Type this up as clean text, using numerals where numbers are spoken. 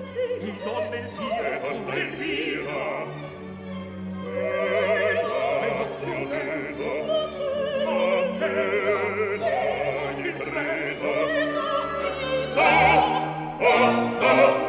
il don del Dio, Don Elvira, il credo. Oh, oh, oh.